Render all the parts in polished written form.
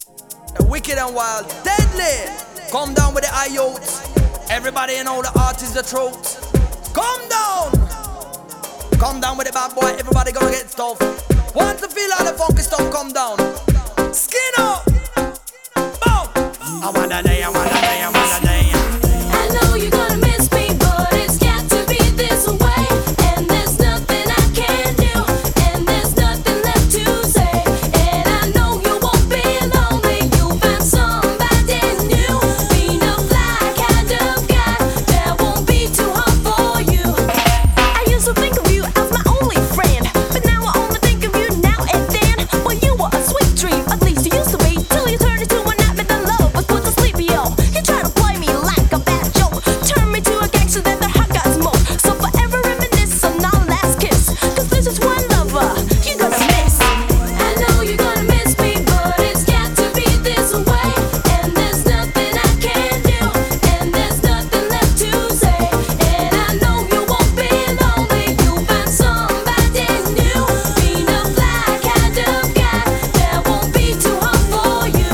The wicked and wild, deadly. Come down with the IOTs. Everybody in all the artists, the truth. Come down. Come down with the bad boy, everybody gonna get stuff. Want to feel all the funky stuff, come down. Skin up. Boom. I want a day, I want a day, I want a day. I know you're gonna miss me, but it's got to be this way. And there's nothing I can do, and there's nothing left to say. And I know you won't be lonely, you'll find somebody new. Being a fly kind of guy that won't be too hard for you. I used to think of you as my only friend, but now I only think of you now and then. Well, you were a sweet dream, at least you used to be, till you turned into a nightmare that love was put to sleep, yo. You try to play me like a bad joke, turn me to a gangster that the heart got smoke. So forever reminisce on our last kiss, cause this is one lover you're gonna miss. I know you're gonna miss me, but it's got to be this way. And there's nothing I can do, and there's nothing left to say. And I know you won't be lonely, you'll find somebody new. Being a fly kind of guy that won't be too hard for you.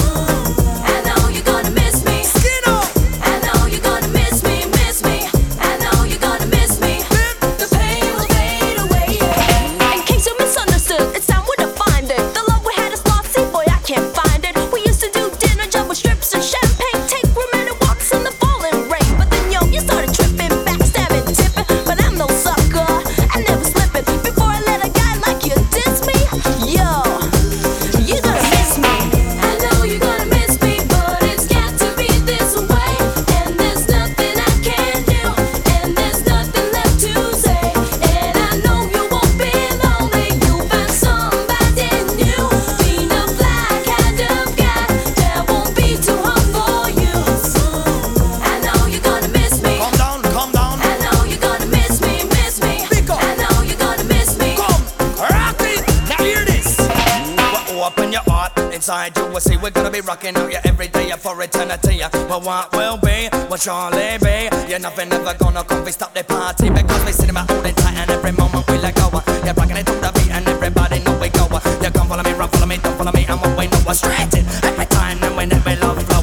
I know you're gonna miss me. Skin up. I know you're gonna miss me, miss me. I know you're gonna miss me. The pain will fade away. In case you misunderstood, it's time we defined it. The love we had is lost, see boy, I can't find it. We used to do dinner, jump with strips and champagne, take romantic walks in the falling rain. But then yo, you started tripping, backstabbing, tipping. But I'm no sucker, I never slipping. Before I let a guy like you diss me, yo, you're gonna miss me. I know you're gonna miss me, but it's got to be this way. And there's nothing I can do, and there's nothing left to say. And I know you won't be lonely, you'll find somebody new. Being a fly kind of guy that won't be too hard for you. I know you're gonna miss me. Come down, come down. I know you're gonna miss me, miss me. Pick up. I know you're gonna miss me. Come, rock it. Now hear this. Well, open your heart. Inside you will see we're gonna be rocking out you every day for eternity. Well, what will be, what surely be. You're nothing ever gonna come, we stop the party. Because we cinema holding tight and every moment we let go. You're rocking it to the beat and everybody know we go. You come follow me, run, follow me, don't follow me. And what we know was straight in every time and when we love.